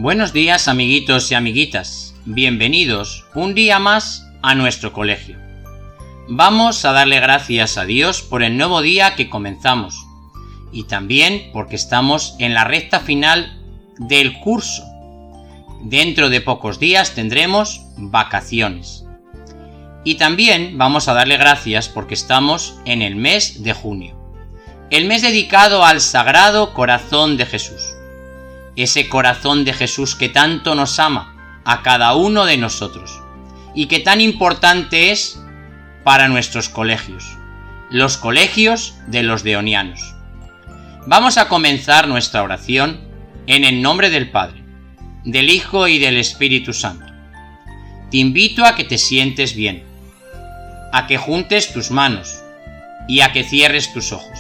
Buenos días, amiguitos y amiguitas. Bienvenidos un día más a nuestro colegio. Vamos a darle gracias a Dios por el nuevo día que comenzamos y también porque estamos en la recta final del curso. Dentro de pocos días tendremos vacaciones. Y también vamos a darle gracias porque estamos en el mes de junio, el mes dedicado al Sagrado Corazón de Jesús. Ese corazón de Jesús que tanto nos ama a cada uno de nosotros y que tan importante es para nuestros colegios, los colegios de los deonianos. Vamos a comenzar nuestra oración en el nombre del Padre, del Hijo y del Espíritu Santo. Te invito a que te sientes bien, a que juntes tus manos y a que cierres tus ojos.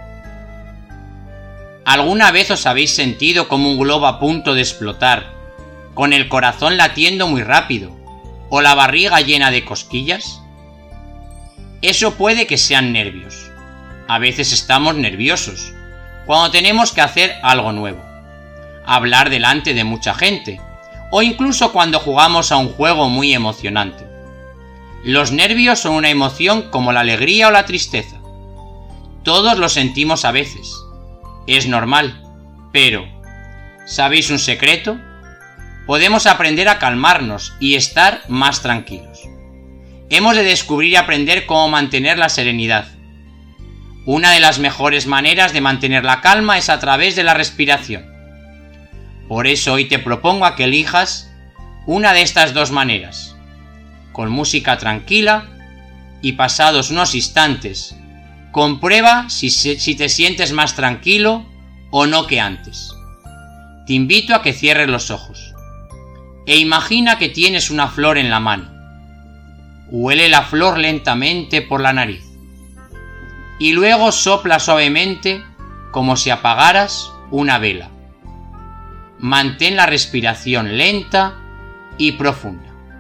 ¿Alguna vez os habéis sentido como un globo a punto de explotar, con el corazón latiendo muy rápido o la barriga llena de cosquillas? Eso puede que sean nervios. A veces estamos nerviosos cuando tenemos que hacer algo nuevo, hablar delante de mucha gente o incluso cuando jugamos a un juego muy emocionante. Los nervios son una emoción como la alegría o la tristeza. Todos lo sentimos a veces. Es normal, pero ¿sabéis un secreto? Podemos aprender a calmarnos y estar más tranquilos. Hemos de descubrir y aprender cómo mantener la serenidad. Una de las mejores maneras de mantener la calma es a través de la respiración. Por eso hoy te propongo a que elijas una de estas dos maneras, con música tranquila y pasados unos instantes, comprueba si te sientes más tranquilo o no que antes. Te invito a que cierres los ojos e imagina que tienes una flor en la mano. Huele la flor lentamente por la nariz y luego sopla suavemente como si apagaras una vela. Mantén la respiración lenta y profunda.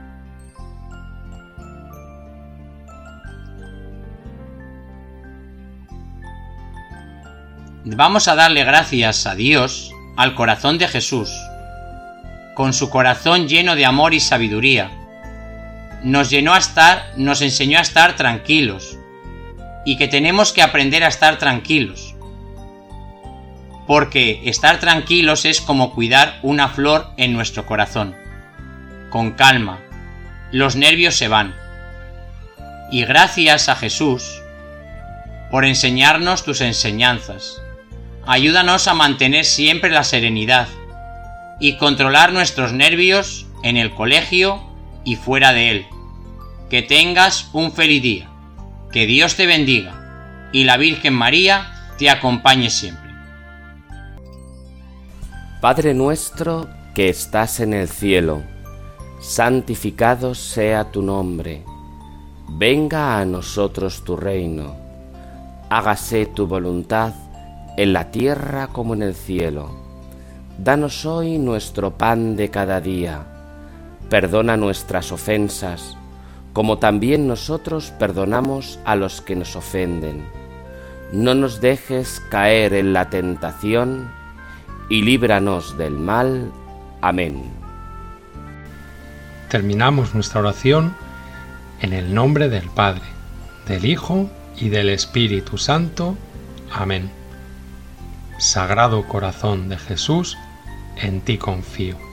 Vamos a darle gracias a Dios, al corazón de Jesús. Con su corazón lleno de amor y sabiduría, nos enseñó a estar tranquilos y que tenemos que aprender a estar tranquilos. Porque estar tranquilos es como cuidar una flor en nuestro corazón. Con calma, los nervios se van. Y gracias a Jesús por enseñarnos tus enseñanzas. Ayúdanos a mantener siempre la serenidad y controlar nuestros nervios en el colegio y fuera de él. Que tengas un feliz día, que Dios te bendiga y la Virgen María te acompañe siempre. Padre nuestro que estás en el cielo, santificado sea tu nombre. Venga a nosotros tu reino. Hágase tu voluntad en la tierra como en el cielo. Danos hoy nuestro pan de cada día. Perdona nuestras ofensas, como también nosotros perdonamos a los que nos ofenden. No nos dejes caer en la tentación, y líbranos del mal. Amén. Terminamos nuestra oración en el nombre del Padre, del Hijo y del Espíritu Santo. Amén. Sagrado Corazón de Jesús, en ti confío.